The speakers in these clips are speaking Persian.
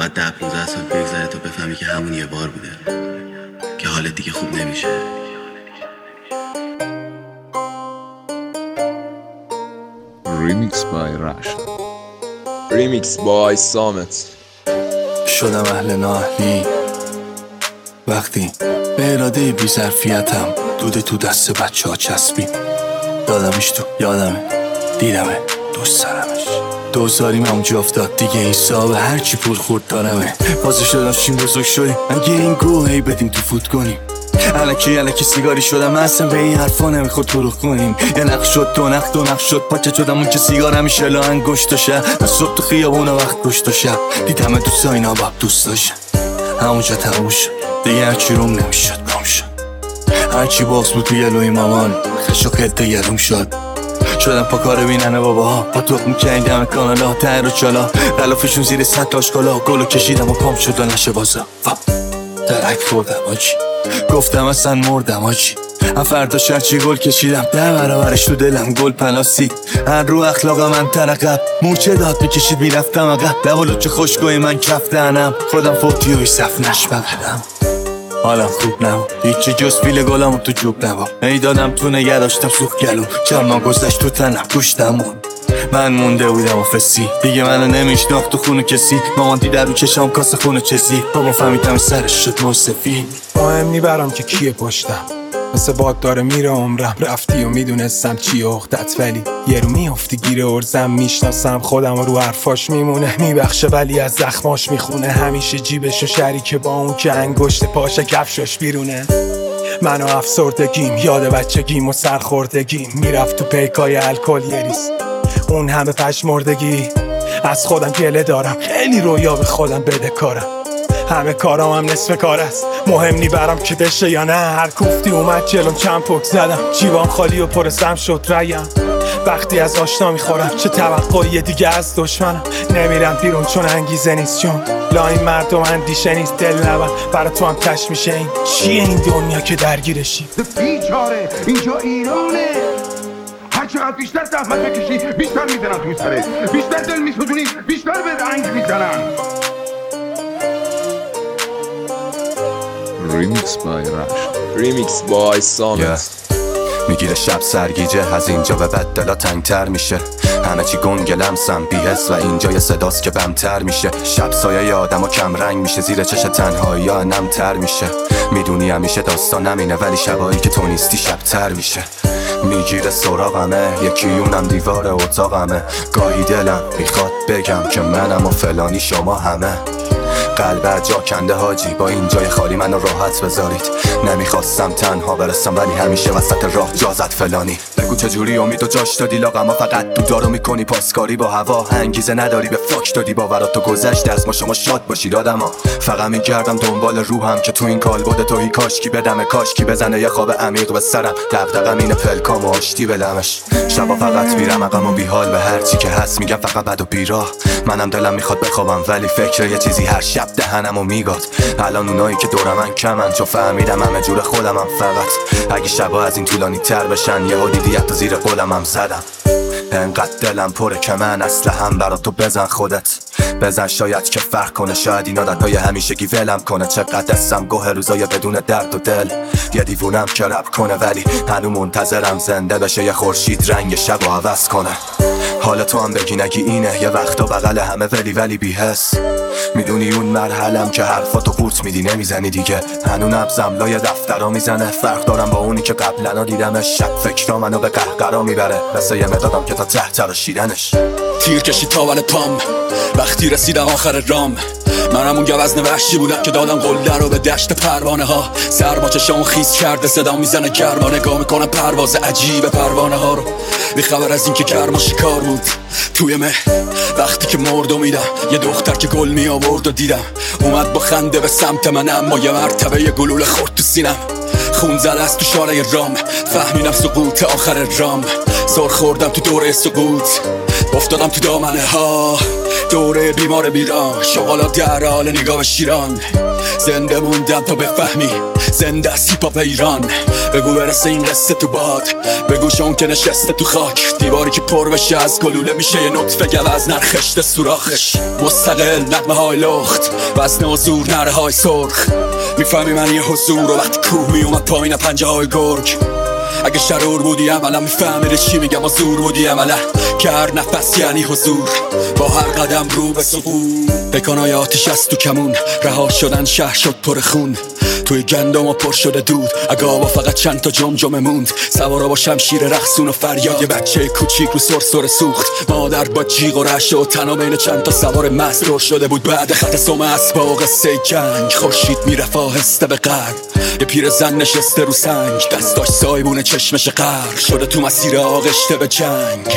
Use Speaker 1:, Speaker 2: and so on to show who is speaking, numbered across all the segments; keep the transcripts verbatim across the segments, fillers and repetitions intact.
Speaker 1: باید ده پونزده سال بگذره تا بفهمی که همون یه بار بوده که حالت دیگه خوب نمیشه.
Speaker 2: Remix by Rush.
Speaker 3: Remix by Samet.
Speaker 4: شدم اهل نااهلی وقتی به اراده بی ظرفیتم دوده تو دست بچه ها چسبید. دادمش تو یادمه دیدمه دوست دارمش دوزاریم همونجا افتاد دیگه این صاحب هرچی پول خورد دارمه. بازه شدم چین بزرگ شدیم اگه این گوهی بدیم تو فوت کنیم. الکی الکی سیگاری شدم اصلا به این حرفا نمیخواد طرق کنیم. یه نقش شد دو نقش دو نقش شد پاچه شدم اون که سیگار همیشه لاهن گشت و شب. من صبح تو خیابون وقت گشت و شب دیدمه دوستا اینا باب دوست داشتن. همونجا تموم شد دیگه هرچی روم نمیشد گم شد. هرچی باز بود توی لوی مامان خشو خلطه یادم شد. شدم پا کار بیننه باباها پا توق میکنی دم کانالا تر و چالا غلافشون زیر سطل آشکالا گلو کشیدم و پام شد و نشه بازا درک خوردم آجی گفتم اصلا مردم آجی. هم فردا شرچی گل کشیدم ده برابرش تو دلم گل پلاستیک. هر رو اخلاق من ترقب مورچه داد بکشید میرفتم اقب دوالو چه خوشگوی من کف دهنم خودم فوتی و صف نشبقدم. حالم خوب نبود هیچی جز پیل گلم تو جوب نبود. ای دادم تو نگه داشتم سوخ گلو چند ما گذشت تو تنم گوشتمون من مونده بودم و فسی دیگه منو نمیشناخت تو خونه کسی. مامان دیده رو چشام کاسه خونه چسی بابا فهمیدم سرش شد موسفی.
Speaker 5: مهم نیبرم که کیه پشتم مثل باد داره میره عمرم. رفتی و میدونستم چیه اختت ولی یه رو میافتی گیره ارزم. میشناسم خودم و رو حرفاش میمونه میبخشه ولی از زخماش میخونه. همیشه جیبشو شریکه با اون که انگشت پاشه کفشاش بیرونه. من و افسردگیم یاد بچگیم و سرخوردگیم میرفت تو پیکای الکل یه ریز اون همه پشمردگی. از خودم گله دارم خیلی رویا به خودم بده کارم. همه کارام هم نصف کار است مهم نی برام که بشه یا نه. هر کوفتی اومد جلوم چند پک زدم جیبام خالی و پرسم شد ریم. وقتی از آشنا میخورم چه توقعی دیگه از دشمنم. نمیرم بیرون چون انگیزه نیست چون لا این مردم اندیشه نیست. دل نبر برا تو هم تش میشه این چیه این دنیا که درگیرشی.
Speaker 6: بیچاره اینجا ایرانه هر چقدر بیشتر زحمت بکشی بیشتر میزنن توی سرت بیشتر دل میسوزونی بیشتر به رنگ میزنن.
Speaker 2: Remix by Rush.
Speaker 3: Remix by Samet.
Speaker 4: yeah. میگیره شب سرگیجه از اینجا به بعد دلا تنگتر میشه. همه چی گنگ لمسم بی‌حس و اینجا یه صداست که بمتر میشه. شب سایه آدم و کم رنگ میشه زیر چش تنهایی ها نمتر میشه. میدونی همیشه داستان نمینه ولی شبایی که تو نیستی شبتر میشه. میگیره سراغمه یکی اونم دیوار اتاقمه. گاهی دلم میخواد بگم که منم و فلانی شما همه. قلب جا کنده حاجی با این جای خالی منو راحت بذارید. نمیخواستم تنها برسم ولی همیشه وسط راه جا زد فلانی. بگو چجوری امید و جاش دادی لاغما فقط تو دارو میکنی پاسکاری با هوا. انگیزه نداری به فاک دادی باورات تو گذشت از ما شما شاد باشید آدما. فقط میگردم دنبال روحم که تو این کالبد توهی کاشکی بدمه کاشکی بزنه یه خواب عمیق به سرم. دغدغم اینه پلکام و آشتی بلمش. شبا فقط میرم عقب و بیحال به هرچی که هست میگم فقط بد و بیراه. منم دلم میخواد بخوابم ولی فکر یه چیزی هر شب دهنمو میگاد. الان اونایی که دور من کمن چون فهمیدم همه جور خودمم فقط. اگه شبا از این طولانی تر بشن یه دیدی حتی زیر قولم هم زدم. انقدر دلم پره که من اصلا هم برا تو بزن خودت بزن شاید که فرق کنه. شاید این عادتهای همیشگی ولم کنه. چقدر دستم گوه روزای بدون درد و دل. یه دیوونم که رپ کنه ولی هنو منتظرم زنده بشه یه خورشید رنگ شب و عوض کنه. حالا تو هم بگی نگی اینه یه وقتا بغل همه ولی ولی بی حس. میدونی اون مرحلم که حرفاتو قورت میدی نمیزنی دیگه. هنو نبزم لای دفترا میزنه. فرق دارم با اونی که قبلنا دیدمش. شب فکرا منو به قهقرا میبره مثل یه مدادم که تا ته تراشیدنش.
Speaker 7: تیر کشید تاول پام وقتی رسیدم آخر رام. منم اون گوزن وحشی بودم که دادم قله رو به دشت پروانه ها. سرما چشام خیس کرده صدا میزنه گرما. نگاه میکنم پرواز عجیب پروانه ها رو بی خبر از این که گرما شکار بود توی مه. وقتی که مرد و میدم یه دختر که گل می آورد و دیدم اومد با خنده به سمت من اما یه مرتبه یه گلوله خورد تو سینم. خون زده است تو شارع رام فهمیدم سقوط آخر رام. سر خوردم تو دوره سقوط افتادم تو دامنه ها دوره بیمار بیران شغالا در حال نگاه به شیران زنده موندم تا بفهمی زنده از هیپ هاپ ایران بگو برسه این قصه تو باد بگو شون که نشسته تو خاک دیواری که پر بشه از گلوله میشه یه نطفه گوز نرخشته سوراخش مستقل نغمه های لخت وزن و زور نره های سرخ میفهمی من یه حضور و وقتی کوه میومد پایین پنجه های گرگ اگه شرور بودی عملا میفهمیده چی میگم و زور بودی عملا که هر نفس یعنی حضور با هر قدم رو به سقوط بکنای آتیش از تو کمون رها شدن شهر شد پر خون توی گندم و پر شده دود اگه فقط چند تا جمجمه موند سوارا با شمشیر رقصون و فریاد یه بچه کوچیک رو سرسر سوخت مادر با جیغ و رعشه و تنها بین چند تا سوار مست دور شده بود بعد خط سم اسباق قصه جنگ خورشید میرفت آهسته به غرب یه پیرزن نشسته رو سنگ دستاش سایبون چشمش غرق شده تو مسیر آغشته به جنگ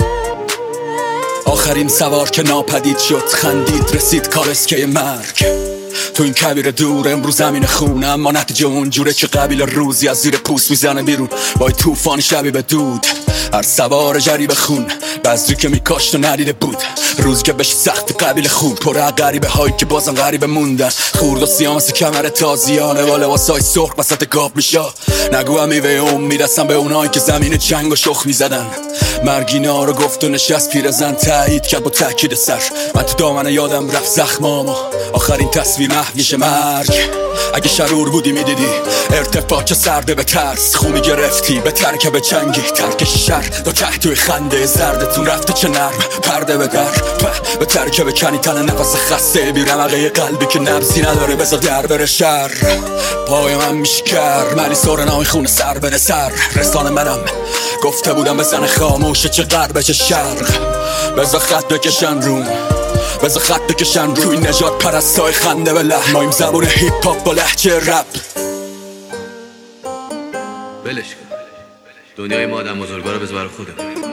Speaker 7: آخرین سوار که ناپدید شد خندید رسید کالسکه مرگ تو این کبیر دور امروز زمین خونه اما نتیجه اونجوره که قبیل روزی از زیر پوست میزنه بیرون با توفان شبی به دود هر سوار جریب خون بذری که میکاشت و ندیده بود روز که بهش سخت قبیل خوب پر غریبه هایی که بازم غریبه موندن خورد و سیاه مثل کمر تازیانه و لباسای سرخ وسط گاب میشه نگو هم میوه امید هستم به اونایی که زمین جنگ و شخ میزدن مرگینا رو گفت و نشست پیرزن تایید کرد با تاکید سر من تو دامنه یادم رفت زخمامو آخرین تصویر محویش مرگ اگه شرور بودی میدیدی ارتفاع سرده به ترس خونی گرفتی به ترکه به جنگی ترکش شر دو ته توی خنده زردتون رفته چه نرم پرده به در په به ترکه بکنی تن نفس خسته بی رمقه قلبی که نبزی نداره بذار در بره شر پای من میشکر ملی سورنای خونه سر بره سر رسان منم گفته بودم بزن خاموشه چه غرب چه شرق بذار خط بکشن روم بذار خط بکشن روی نجات پرستای خنده به لحن مایم زبون هیپ هاپ با لهجه رپ
Speaker 1: ولش کن دنیای ما آدم بزرگا رو بذار برای خودمون